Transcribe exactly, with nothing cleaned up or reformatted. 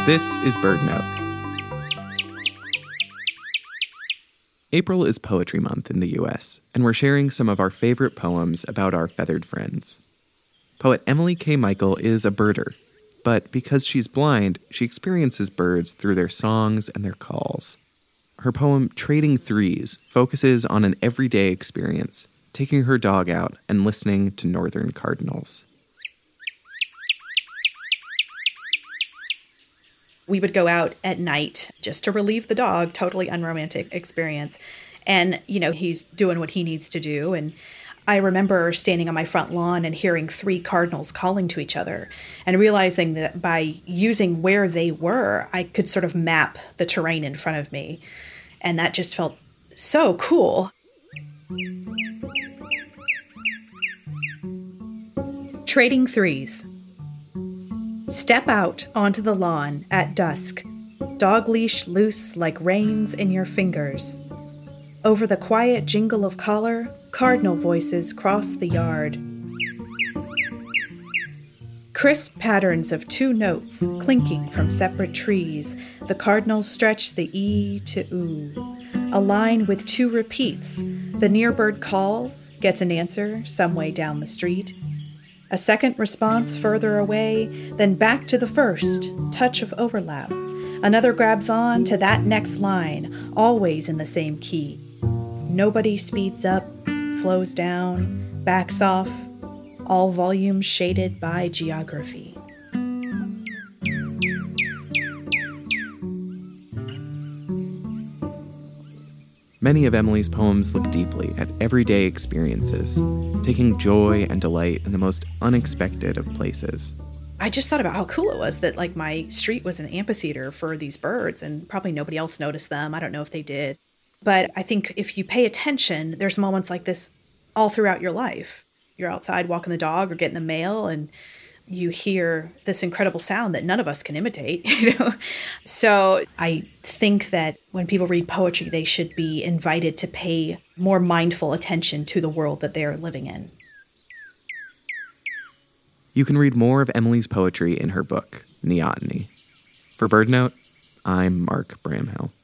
This is BirdNote. April is Poetry Month in the U S, and we're sharing some of our favorite poems about our feathered friends. Poet Emily K. Michael is a birder, but because she's blind, she experiences birds through their songs and their calls. Her poem, Trading Threes, focuses on an everyday experience, taking her dog out and listening to northern cardinals. We would go out at night just to relieve the dog, totally unromantic experience. And, you know, he's doing what he needs to do. And I remember standing on my front lawn and hearing three cardinals calling to each other and realizing that by using where they were, I could sort of map the terrain in front of me. And that just felt so cool. Trading Threes. Step out onto the lawn at dusk, dog leash loose like reins in your fingers. Over the quiet jingle of collar, cardinal voices cross the yard. Crisp patterns of two notes clinking from separate trees, the cardinals stretch the E to oo. A line with two repeats. The near bird calls, gets an answer some way down the street. A second response further away, then back to the first, touch of overlap. Another grabs on to that next line, always in the same key. Nobody speeds up, slows down, backs off, all volumes shaded by geography. Many of Emily's poems look deeply at everyday experiences, taking joy and delight in the most unexpected of places. I just thought about how cool it was that, like, my street was an amphitheater for these birds, and probably nobody else noticed them. I don't know if they did. But I think if you pay attention, there's moments like this all throughout your life. You're outside walking the dog or getting the mail, and you hear this incredible sound that none of us can imitate, you know? So I think that when people read poetry, they should be invited to pay more mindful attention to the world that they are living in. You can read more of Emily's poetry in her book, Neoteny. For BirdNote, I'm Mark Bramhill.